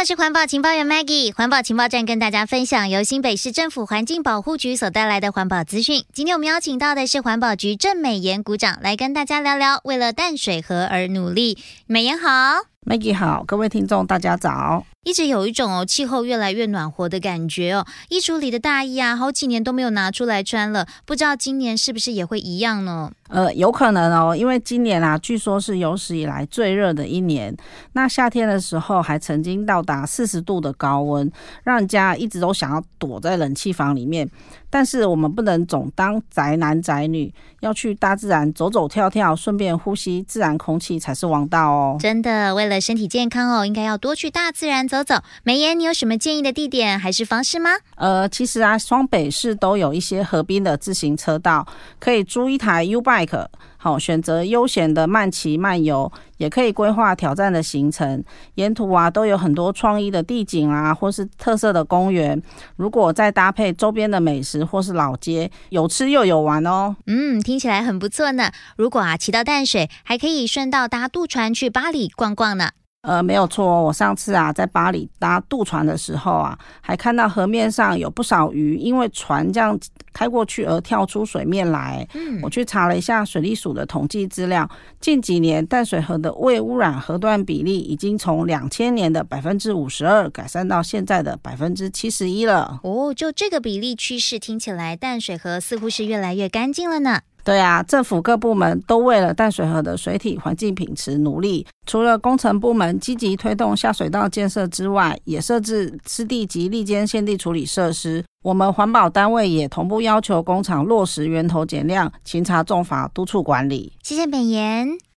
是环保情报员 Maggie， 环保情报站跟大家分享由新北市政府环境保护局所带来的环保资讯。今天我们邀请到的是环保局郑美妍股长来跟大家聊聊为了淡水河而努力。美妍好。 Maggie 好，各位听众大家早。 一直有一种气候越来越暖和的感觉衣橱里的大衣啊，好几年都没有拿出来穿了，不知道今年是不是也会一样呢？ 有可能因为今年据说是有史以来最热的一年。那夏天的时候还曾经到达40度的高温，让人家一直都想要躲在冷气房里面。但是我们不能总当宅男宅女，要去大自然走走跳跳，顺便呼吸自然空气才是王道哦。 真的，为了身体健康应该要多去大自然走走。美妍，你有什么建议的地点还是方式吗？ 其实双北市都有一些河滨的自行车道，可以租一台 U-Bike， 选择悠闲的慢骑慢游，也可以规划挑战的行程。沿途都有很多创意的地景或是特色的公园。如果再搭配周边的美食或是老街，有吃又有玩哦。 听起来很不错呢。如果骑到淡水，还可以顺道搭渡船去巴黎逛逛呢。 没有错，我上次在巴黎搭渡船的时候还看到河面上有不少鱼因为船这样开过去而跳出水面来。我去查了一下水利署的统计资料，近几年淡水河的未污染河段比例已经从2000年的 52% 改善到现在的 71% 了。 就这个比例趋势听起来淡水河似乎是越来越干净了呢。 对政府各部门都为了淡水河的水体环境品质努力。除了工程部门积极推动下水道建设之外，也设置湿地及砾间限地处理设施。我们环保单位也同步要求工厂落实源头减量、勤查重罚、督促管理。 谢谢美妍。